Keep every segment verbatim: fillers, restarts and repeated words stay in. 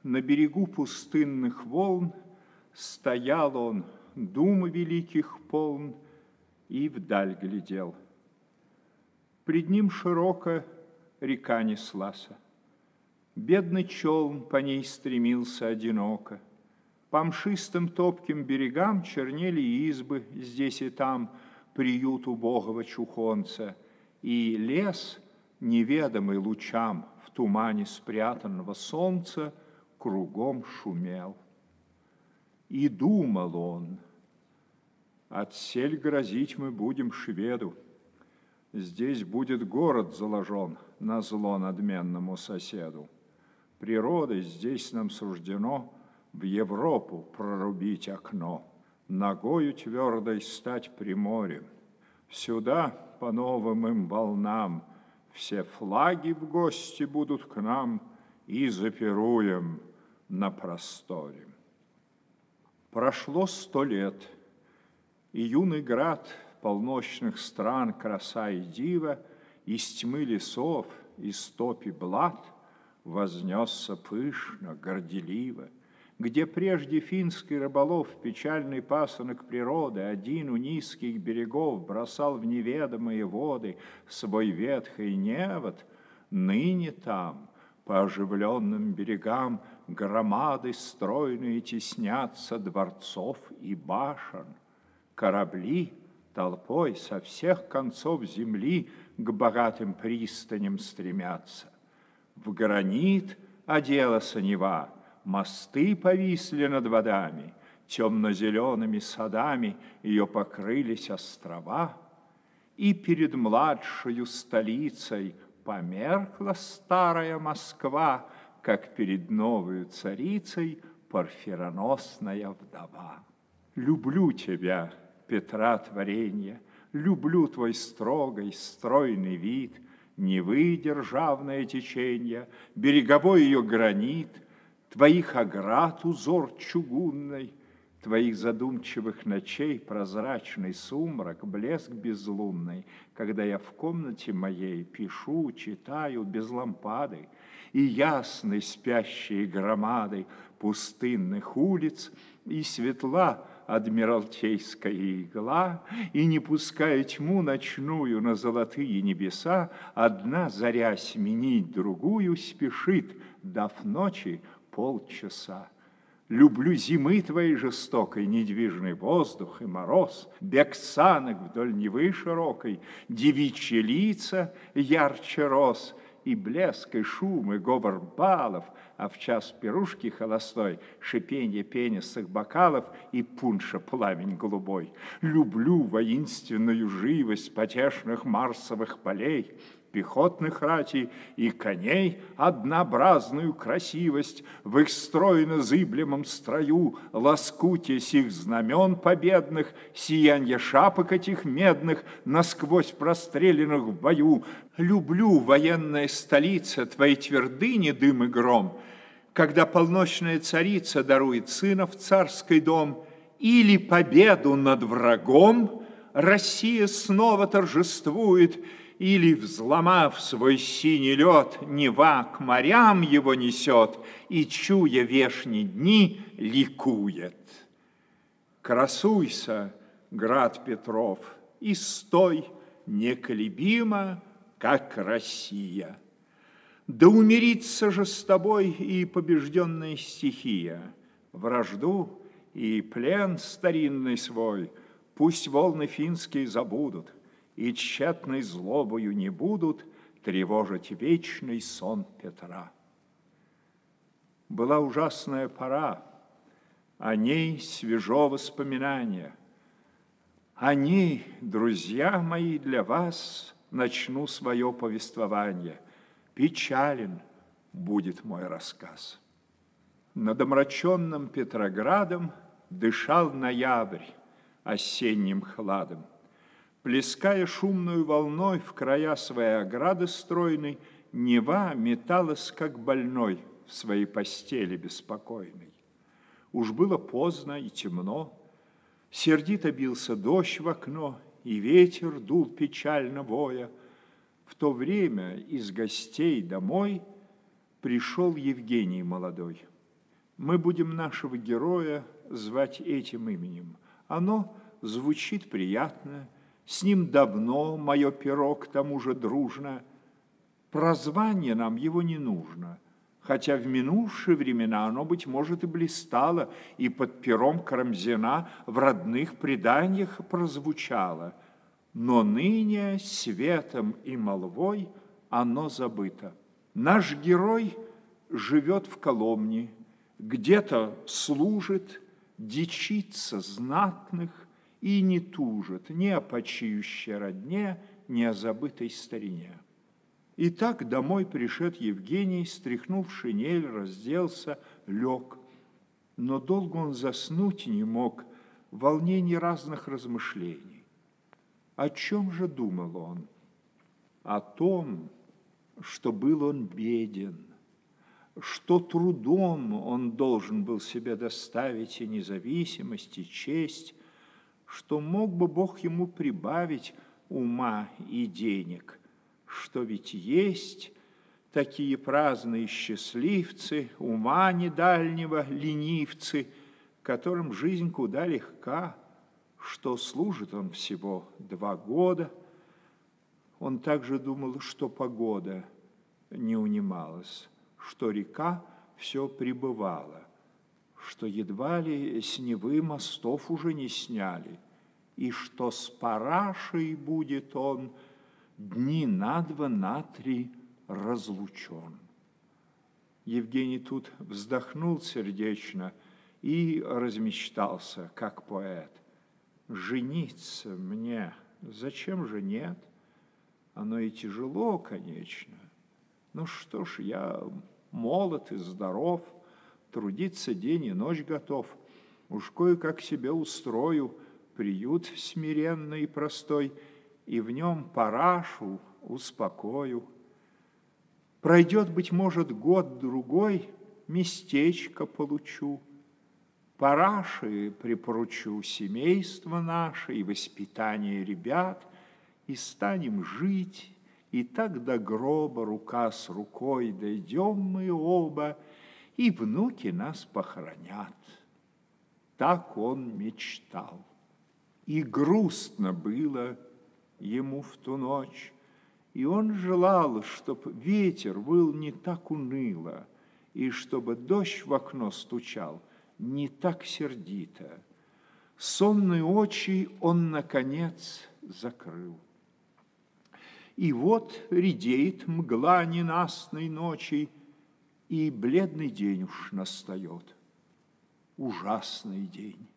На берегу пустынных волн стоял он, дум великих полн, и вдаль глядел. Пред ним широко река неслась. Бедный челн по ней стремился одиноко. По мшистым топким берегам чернели избы здесь и там, приют убогого чухонца, и лес, неведомый лучам в тумане спрятанного солнца, кругом шумел. И думал он: отсель грозить мы будем шведу. Здесь будет город заложен назло надменному соседу. Природой здесь нам суждено в Европу прорубить окно, ногою твердой стать при море. Сюда по новым им волнам все флаги в гости будут к нам, и запируем на просторе. Прошло сто лет, и юный град полночных стран краса и дива из тьмы лесов, из топи блат вознесся пышно, горделиво, где прежде финский рыболов печальный пасынок природы один у низких берегов бросал в неведомые воды свой ветхий невод, ныне там, по оживленным берегам, громады стройные теснятся дворцов и башен. Корабли толпой со всех концов земли к богатым пристаням стремятся. В гранит оделась Нева, мосты повисли над водами, темно-зелеными садами ее покрылись острова, и перед младшею столицей померкла старая Москва, как перед новою царицей парфироносная вдова. Люблю тебя, Петра творенье, люблю твой строгой, стройный вид, Невы державное теченье, береговой ее гранит, твоих оград узор чугунный, твоих задумчивых ночей прозрачный сумрак, блеск безлунный, когда я в комнате моей пишу, читаю без лампады, и ясны спящие громады пустынных улиц, и светла адмиралтейская игла, и, не пуская тьму ночную на золотые небеса, одна заря сменить другую спешит, дав ночи полчаса. Люблю зимы твоей жестокой, недвижный воздух и мороз, бег санок вдоль Невы широкой, девичьи лица ярче роз, и блеск, и шум, и говор балов, а в час пирушки холостой шипенье пенистых бокалов и пунша пламень голубой. Люблю воинственную живость потешных марсовых полей, пехотных ратей и коней однообразную красивость в их стройно-зыблемом строю, лоскуте сих знамен победных, сиянье шапок этих медных, насквозь простреленных в бою. Люблю, военная столица, твои твердыни, дым и гром, когда полночная царица дарует сына в царский дом, или победу над врагом Россия снова торжествует, или, взломав свой синий лед, Нева к морям его несет и, чуя вешние дни, ликует. Красуйся, град Петров, и стой неколебимо, как Россия. Да умирится же с тобой и побежденная стихия, вражду и плен старинный свой пусть волны финские забудут, и тщетной злобою не будут тревожить вечный сон Петра. Была ужасная пора, о ней свежо воспоминание. О ней, друзья мои, для вас начну свое повествование. Печален будет мой рассказ. Над омраченным Петроградом дышал ноябрь осенним хладом. Плеская шумную волной в края своей ограды стройной, Нева металась, как больной, в своей постели беспокойной. Уж было поздно и темно, сердито бился дождь в окно, и ветер дул печально воя. В то время из гостей домой пришел Евгений молодой. Мы будем нашего героя звать этим именем. Оно звучит приятно, с ним давно мое перо к тому же дружно. Прозвание нам его не нужно, хотя в минувшие времена оно, быть может, и блистало, и под пером Карамзина в родных преданиях прозвучало. Но ныне светом и молвой оно забыто. Наш герой живет в Коломне, где-то служит, дичится знатных и не тужит ни о почиющей родне, ни о забытой старине. Итак, домой пришед Евгений, стряхнув шинель, разделся, лег. Но долго он заснуть не мог, в волнении разных размышлений. О чем же думал он? О том, что был он беден, что трудом он должен был себе доставить и независимость, и честь, что мог бы Бог ему прибавить ума и денег, что ведь есть такие праздные счастливцы, ума недальнего ленивцы, которым жизнь куда легка, что служит он всего два года. Он также думал, что погода не унималась, что река все прибывала, что едва ли с Невы мостов уже не сняли, и что с парашей будет он дни на два, на три разлучен. Евгений тут вздохнул сердечно и размечтался, как поэт. Жениться мне, зачем же нет? Оно и тяжело, конечно. Ну что ж, я молод и здоров, трудиться день и ночь готов. Уж кое-как себе устрою приют смиренный и простой, и в нем парашу успокою. Пройдет, быть может, год-другой, местечко получу. Параши припоручу семейство наше и воспитание ребят, и станем жить, и так до гроба рука с рукой дойдем мы оба, и внуки нас похоронят. Так он мечтал. И грустно было ему в ту ночь, и он желал, чтоб ветер был не так уныло, и чтобы дождь в окно стучал не так сердито. Сонные очи он, наконец, закрыл. И вот редеет мгла ненастной ночи, и бледный день уж настает. Ужасный день.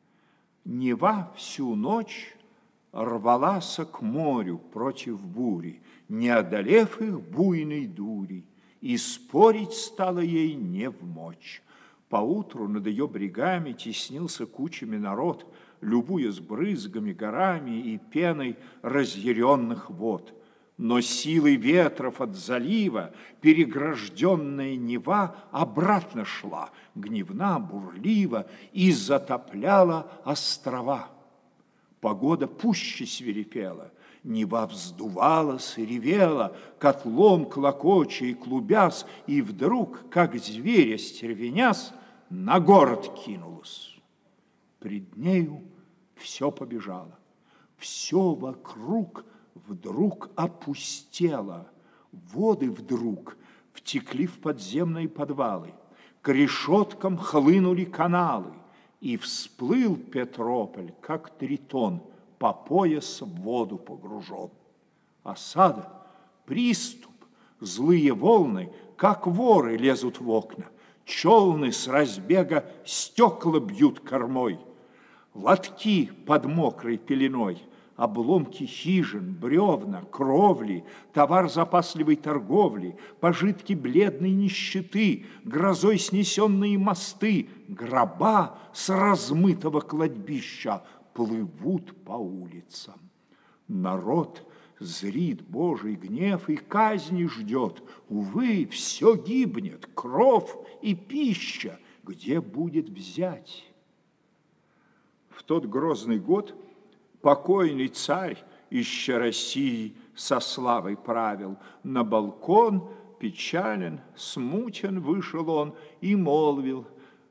Нева всю ночь рвалась к морю против бури, не одолев их буйной дури, и спорить стало ей не вмочь. Поутру над ее брегами теснился кучами народ, любуясь брызгами, горами и пеной разъяренных вод. Но силой ветров от залива перегражденная Нева обратно шла, гневна, бурлива, и затопляла острова. Погода пуще свирепела, Нева вздувалась и ревела, котлом клокоча и клубясь, и вдруг, как зверя стервенясь, на город кинулась. Пред нею все побежало, все вокруг вдруг опустело, воды вдруг втекли в подземные подвалы, к решеткам хлынули каналы, и всплыл Петрополь, как тритон, по пояс в воду погружен. Осада, приступ, злые волны, как воры лезут в окна, челны с разбега стекла бьют кормой, лотки под мокрой пеленой, обломки хижин, бревна, кровли, товар запасливой торговли, пожитки бледной нищеты, грозой снесенные мосты, гроба с размытого кладбища плывут по улицам. Народ зрит Божий гнев и казни ждет. Увы, все гибнет, кровь и пища, где будет взять? В тот грозный год покойный царь, ища России, со славой правил. На балкон печален, смутен вышел он и молвил: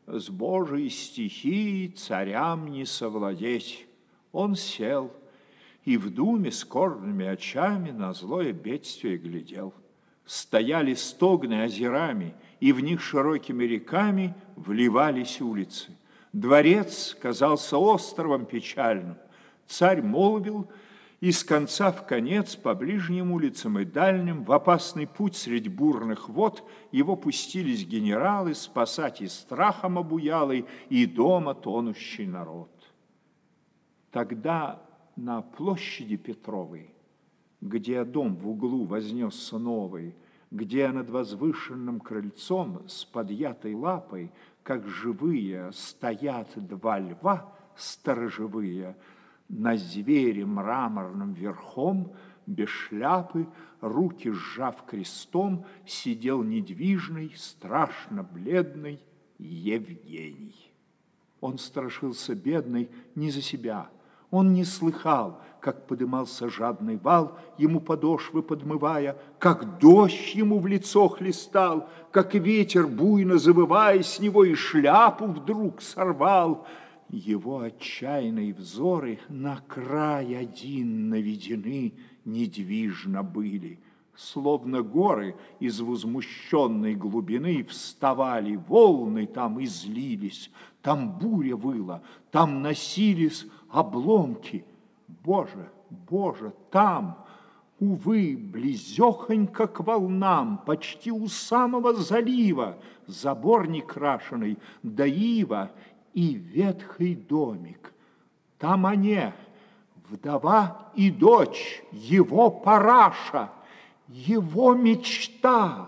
с Божией стихией царям не совладеть. Он сел и в думе скорбными очами на злое бедствие глядел. Стояли стогны озерами, и в них широкими реками вливались улицы. Дворец казался островом печальным. Царь молвил, и с конца в конец по ближним улицам и дальним в опасный путь средь бурных вод его пустились генералы спасать и страхом обуялый, и дома тонущий народ. Тогда на площади Петровой, где дом в углу вознесся новый, где над возвышенным крыльцом с подъятой лапой, как живые, стоят два льва сторожевые, на звере мраморным верхом, без шляпы, руки сжав крестом, сидел недвижный, страшно бледный Евгений. Он страшился бедный не за себя. Он не слыхал, как подымался жадный вал, ему подошвы подмывая, как дождь ему в лицо хлестал, как ветер, буйно завывая, с него и шляпу вдруг сорвал. Его отчаянные взоры на край один наведены недвижно были. Словно горы из возмущенной глубины вставали волны там и злились. Там буря выла, там носились обломки. Боже, Боже, там, увы, близехонько к волнам, почти у самого залива, забор некрашенный, да ива и ветхий домик. Там они, вдова и дочь, его параша, его мечта.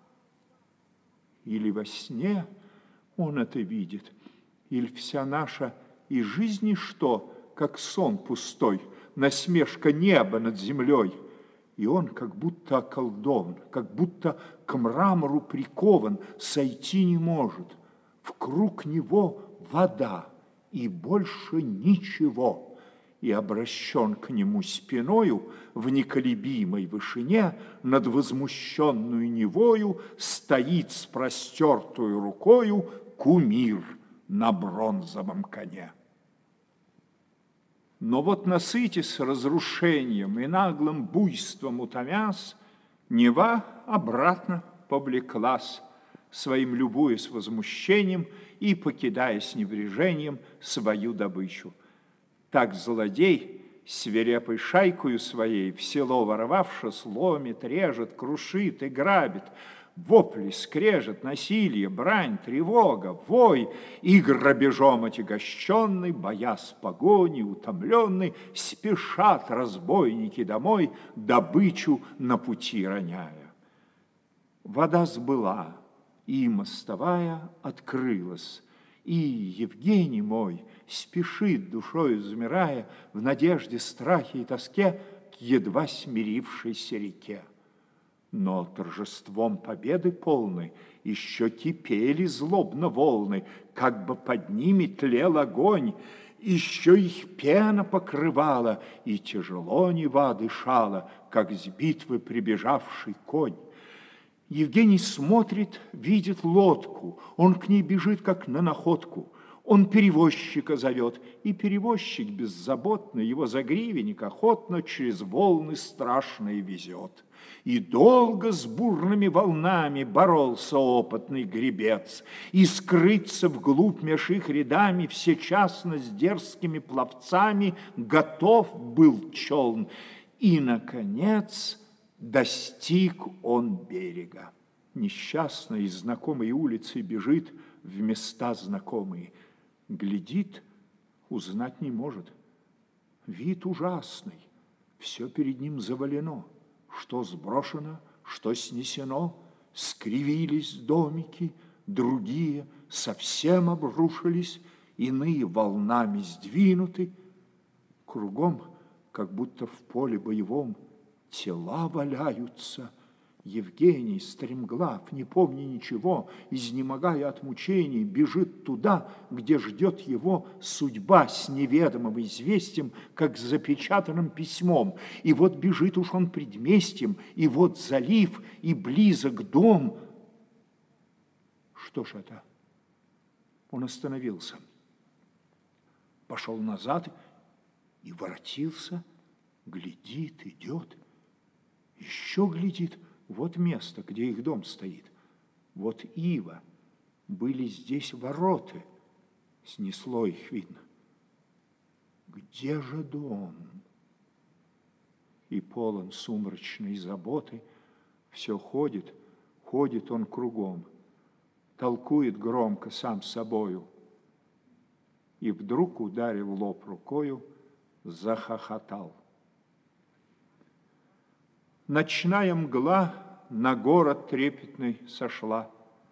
Или во сне он это видит, или вся наша и жизнь что, как сон пустой, насмешка неба над землей. И он как будто околдован, как будто к мрамору прикован, сойти не может. Вкруг него вода и больше ничего. И обращен к нему спиною в неколебимой вышине над возмущенную Невою стоит с простертую рукою кумир на бронзовом коне. Но вот, насытясь разрушением и наглым буйством утомясь, Нева обратно повлеклась, своим любуясь возмущением и покидая с небрежением свою добычу. Так злодей, свирепой шайкою своей, в село ворвавшись, ломит, режет, крушит и грабит. Вопли, скрежет, насилие, брань, тревога, вой, и грабежом отягощенный, боясь погони, утомленный, спешат разбойники домой, добычу на пути роняя. Вода сбыла, и мостовая открылась, и Евгений мой спешит, душою замирая, в надежде, страхе и тоске к едва смирившейся реке. Но торжеством победы полной еще кипели злобно волны, как бы под ними тлел огонь, еще их пена покрывала, и тяжело Нева дышала, как с битвы прибежавший конь. Евгений смотрит, видит лодку, он к ней бежит, как на находку. Он перевозчика зовет, и перевозчик беззаботно его за гривенник охотно через волны страшные везет. И долго с бурными волнами боролся опытный гребец, и скрыться вглубь меж их рядами всечасно с дерзкими пловцами готов был челн. И, наконец, достиг он берега. Несчастный из знакомой улицы бежит в места знакомые. Глядит, узнать не может. Вид ужасный, все перед ним завалено. Что сброшено, что снесено, скривились домики, другие совсем обрушились, иные волнами сдвинуты. Кругом, как будто в поле боевом, тела валяются. Евгений, стремглав, не помня ничего, изнемогая от мучений, бежит туда, где ждет его судьба с неведомым известием, как с запечатанным письмом. И вот бежит уж он предместьем, и вот залив, и близок дом. Что ж это? Он остановился, пошел назад и воротился, глядит, идет, еще глядит. Вот место, где их дом стоит. Вот ива. Были здесь вороты. Снесло их, видно. Где же дом? И полон сумрачной заботы. Все ходит, ходит он кругом. Толкует громко сам с собою. И вдруг, ударив лоб рукою, захохотал. Ночная мгла на город трепетный сошла,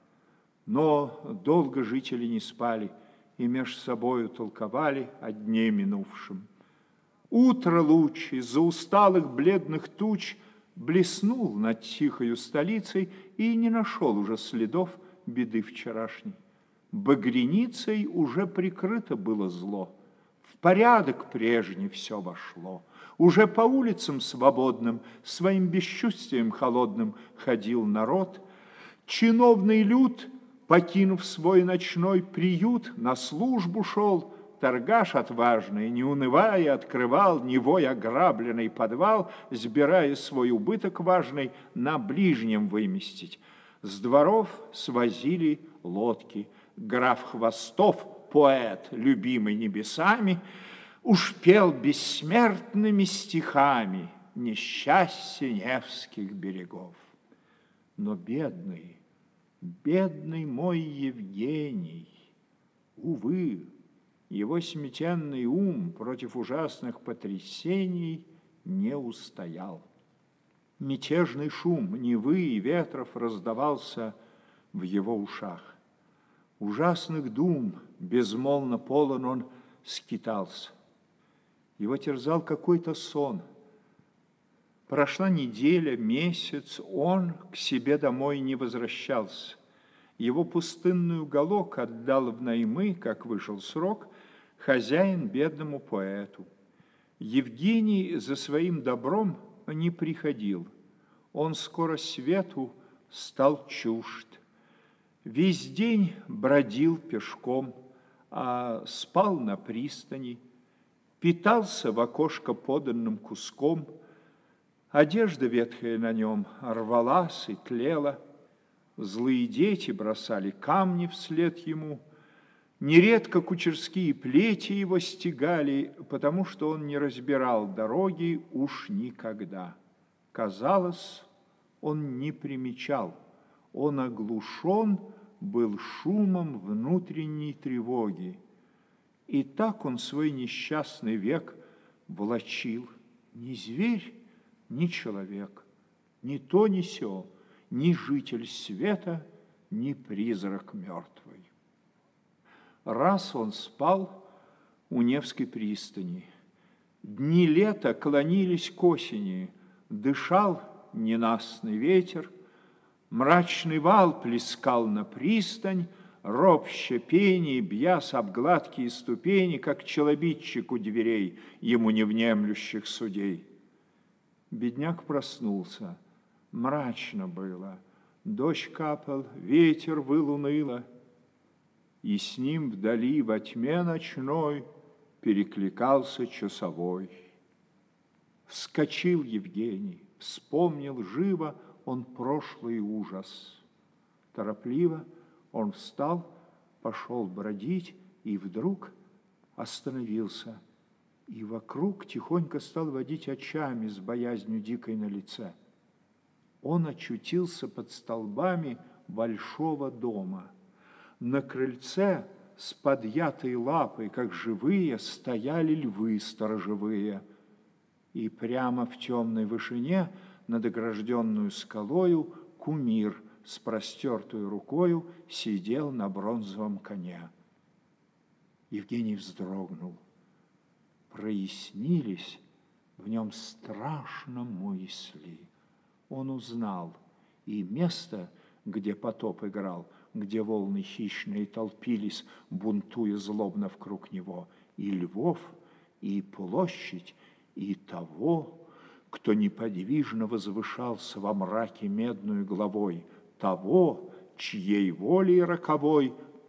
но долго жители не спали и меж собою толковали о дне минувшем. Утро луч из-за усталых бледных туч блеснул над тихою столицей и не нашел уже следов беды вчерашней. Багряницей уже прикрыто было зло, в порядок прежний все вошло. Уже по улицам свободным, своим бесчувствием холодным ходил народ. Чиновный люд, покинув свой ночной приют, на службу шел. Торгаш отважный, не унывая, открывал Невой ограбленный подвал, сбирая свой убыток важный на ближнем выместить. С дворов свозили лодки. Граф Хвостов, поэт, любимый небесами, уж пел бессмертными стихами несчастье Невских берегов. Но бедный, бедный мой Евгений, увы, его сметенный ум против ужасных потрясений не устоял. Мятежный шум Невы и ветров раздавался в его ушах. Ужасных дум безмолвно полон он скитался. Его терзал какой-то сон. Прошла неделя, месяц, он к себе домой не возвращался. Его пустынный уголок отдал в наймы, как вышел срок, хозяин бедному поэту. Евгений за своим добром не приходил. Он скоро свету стал чужд. Весь день бродил пешком, а спал на пристани, питался в окошко поданным куском, одежда ветхая на нем рвалась и тлела, злые дети бросали камни вслед ему, нередко кучерские плети его стегали, потому что он не разбирал дороги уж никогда. Казалось, он не примечал, он оглушен был шумом внутренней тревоги. И так он свой несчастный век влачил. Ни зверь, ни человек, ни то, ни сё, ни житель света, ни призрак мертвый. Раз он спал у Невской пристани. Дни лета клонились к осени, дышал ненастный ветер, мрачный вал плескал на пристань, ропще пение, бьясь об гладкие ступени, как челобитчик у дверей ему невнемлющих судей. Бедняк проснулся, мрачно было, дождь капал, ветер выл уныло, и с ним вдали во тьме ночной перекликался часовой. Вскочил Евгений, вспомнил живо он прошлый ужас. Торопливо он встал, пошел бродить, и вдруг остановился. И вокруг тихонько стал водить очами с боязнью дикой на лице. Он очутился под столбами большого дома. На крыльце с подъятой лапой, как живые, стояли львы сторожевые. И прямо в темной вышине над огражденную скалою кумир с простертой рукою сидел на бронзовом коне. Евгений вздрогнул. Прояснились в нем страшно мысли. Он узнал и место, где потоп играл, где волны хищные толпились, бунтуя злобно вокруг него, и львов, и площадь, и того, кто неподвижно возвышался во мраке медную главой, того, чьей волей роковой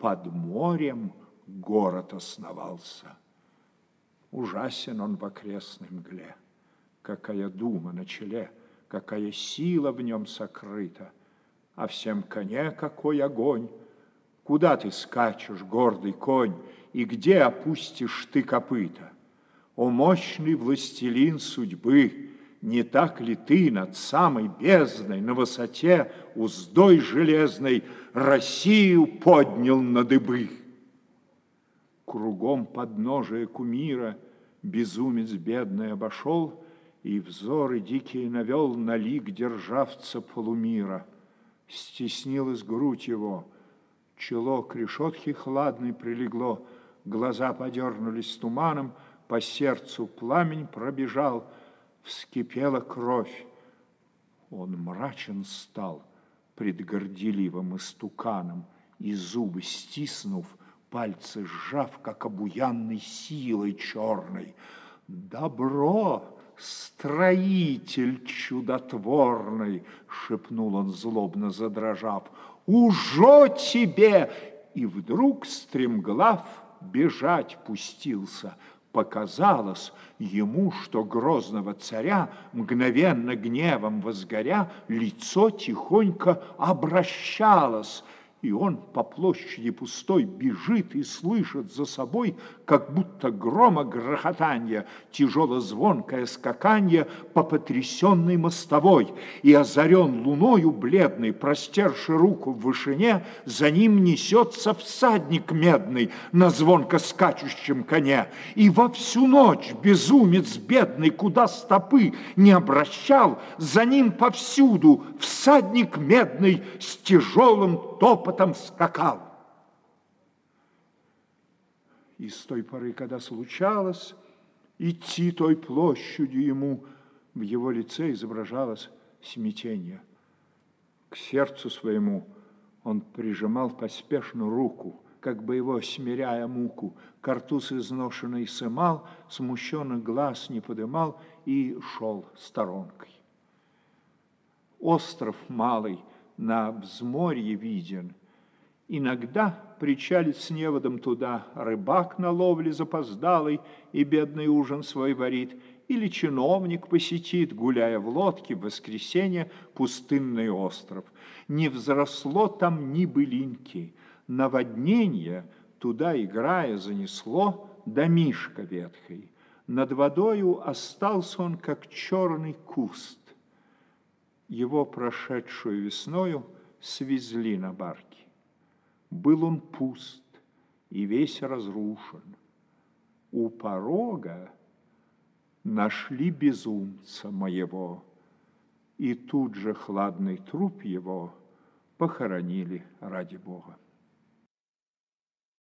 под морем город основался. Ужасен он в окрестной мгле, какая дума на челе, какая сила в нем сокрыта, а всем коне какой огонь. Куда ты скачешь, гордый конь, и где опустишь ты копыта? О, мощный властелин судьбы, не так ли ты над самой бездной на высоте уздой железной Россию поднял на дыбы? Кругом подножия кумира безумец бедный обошел и взоры дикие навел на лик державца полумира. Стеснилась грудь его, чело к решетке хладной прилегло, глаза подернулись туманом, по сердцу пламень пробежал, вскипела кровь. Он мрачен стал пред горделивым истуканом, и зубы стиснув, пальцы сжав, как обуянной силой черной. «Добро, строитель чудотворный!» — шепнул он, злобно задрожав. «Ужо тебе!» И вдруг, стремглав, бежать пустился. Показалось ему, что грозного царя, мгновенно гневом возгоря, лицо тихонько обращалось, и он по площади пустой бежит и слышит за собой, как будто грома грохотанье, тяжело-звонкое скаканье по потрясенной мостовой, и озарен луною бледной, простерши руку в вышине, за ним несется всадник медный на звонко скачущем коне, и во всю ночь безумец бедный, куда стопы не обращал, за ним повсюду всадник медный с тяжелым топотом скакал. И с той поры, когда случалось идти той площадью ему, в его лице изображалось смятение. К сердцу своему он прижимал поспешно руку, как бы его смиряя муку, картуз изношенный сымал, смущенных глаз не подымал и шел сторонкой. Остров малый на взморье виден. Иногда причалит с неводом туда рыбак на ловле запоздалый и бедный ужин свой варит, или чиновник посетит, гуляя в лодке в воскресенье, пустынный остров. Не взросло там ни былинки, наводнение туда, играя, занесло домишко ветхой. Над водою остался он, как черный куст. Его прошедшую весною свезли на барке. Был он пуст и весь разрушен. У порога нашли безумца моего, и тут же хладный труп его похоронили ради Бога.